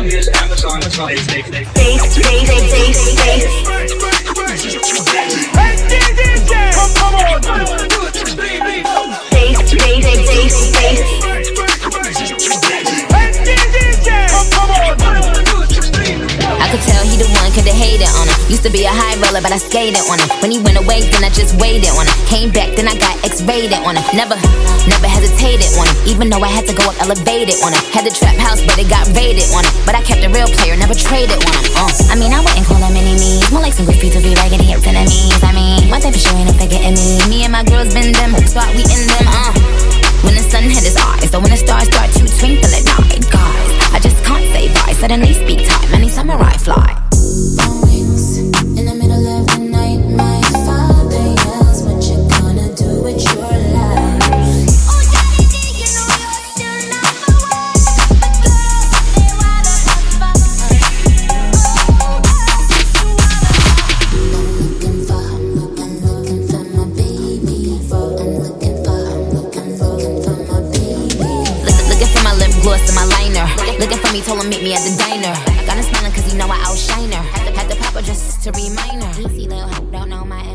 is Amazon. I could tell he the one, coulda hated on him. Used to be a high roller, but I skated on him. When he went away, then I just waited on him. Came back, then I got X-rated on him. Never hesitated on him, even though I had to go up elevated on him. Had the trap house, but it got raided on him. But I kept a real player, never traded on him. I mean, I wouldn't call him enemies, more like some goofy to be raggedy hips enemies. I mean, one thing for sure ain't no forgetting me. Me and my girls been them, start we in them. When the sun hit his eyes, so when the stars start to twinkle at night, guys, I just can't say bye. Suddenly speak time, many samurai fly. On wings, in the middle of the night, my father yells, what you gonna do with your life? Oh, daddy, you know you're still number one. But girls, they wanna have fun. I'm looking for my baby. I'm looking for my baby. Looking for my lip gloss and my liner. Looking for me, told him meet me at the diner. Got him smiling cause he know I outshine her. Had to pop her just to remind her. Easy little hope, don't know my